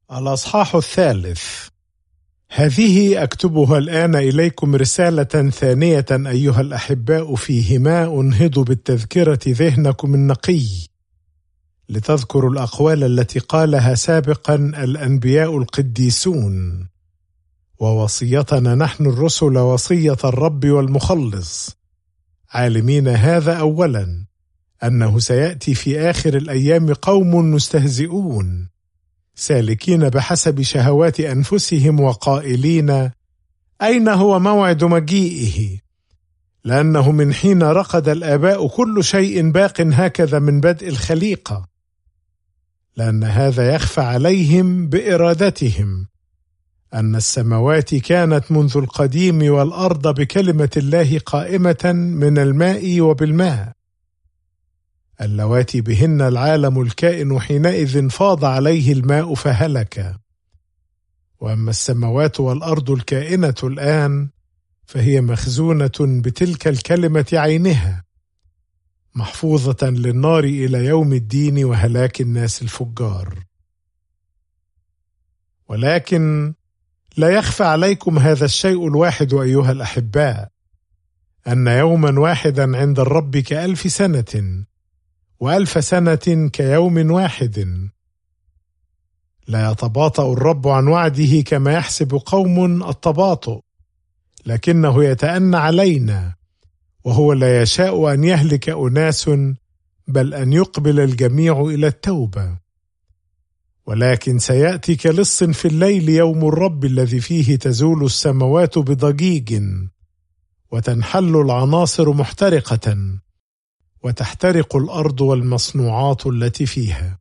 الأصحاح 3. هذه أكتبها الآن إليكم رسالة ثانية أيها الأحباء، فيهما أنهض بالتذكرة ذهنكم النقي، لتذكروا الأقوال التي قالها سابقا الأنبياء القديسون، ووصيتنا نحن الرسل وصية الرب والمخلص، عالمين هذا أولا، أنه سيأتي في آخر الأيام قوم مستهزئون، سالكين بحسب شهوات أنفسهم وقائلين: أين هو موعد مجيئه؟ لأنه من حين رقد الآباء كل شيء باق هكذا من بدء الخليقة، لأن هذا يخفى عليهم بإرادتهم، أن السماوات كانت منذ القديم والأرض بكلمة الله قائمة من الماء وبالماء، اللواتي بهن العالم الكائن حينئذ فاض عليه الماء فهلك. وأما السماوات والأرض الكائنة الآن فهي مخزونة بتلك الكلمة عينها، محفوظة للنار إلى يوم الدين وهلاك الناس الفجار. ولكن لا يخفى عليكم هذا الشيء الواحد أيها الأحباء، أن يوما واحدا عند الرب ك1000 سنة، و1000 سنة كيوم واحد. لا يتباطأ الرب عن وعده كما يحسب قوم التباطؤ، لكنه يتأنى علينا، وهو لا يشاء أن يهلك أناس، بل أن يقبل الجميع إلى التوبة. ولكن سيأتي كلص في الليل يوم الرب الذي فيه تزول السماوات بضجيج، وتنحل العناصر محترقة، وتحترق الأرض والمصنوعات التي فيها.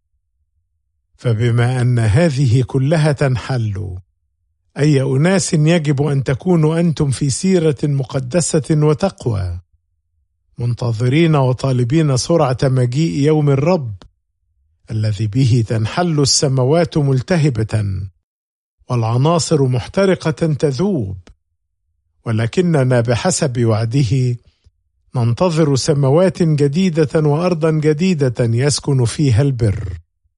فبما أن هذه كلها تنحل، أي أناس يجب أن تكونوا أنتم في سيرة مقدسة وتقوى، منتظرين وطالبين سرعة مجيء يوم الرب، الذي به تنحل السماوات ملتهبة، والعناصر محترقة تذوب، ولكننا بحسب وعده ننتظر سماوات جديدة وأرضا جديدة يسكن فيها البر.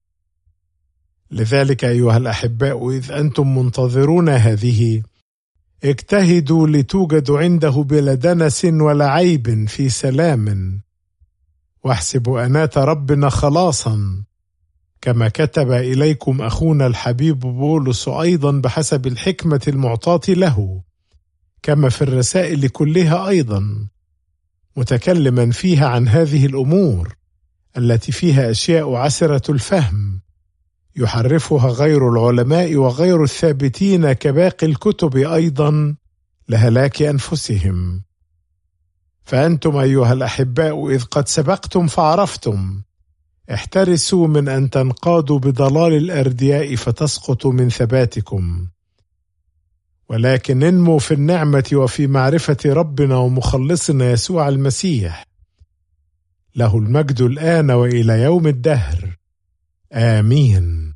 لذلك أيها الأحباء، إذ أنتم منتظرون هذه، اجتهدوا لتوجدوا عنده بلا دنس ولا عيب في سلام، واحسبوا أناة ربنا خلاصا، كما كتب إليكم أخونا الحبيب بولس أيضا بحسب الحكمة المعطاة له، كما في الرسائل كلها أيضا، متكلما فيها عن هذه الأمور التي فيها أشياء عسرة الفهم، يحرفها غير العلماء وغير الثابتين كباقي الكتب أيضا لهلاك أنفسهم. فأنتم أيها الأحباء إذ قد سبقتم فعرفتم، احترسوا من أن تنقادوا بضلال الأردياء فتسقطوا من ثباتكم، ولكن انموا في النعمة وفي معرفة ربنا ومخلصنا يسوع المسيح، له المجد الآن وإلى يوم الدهر، آمين.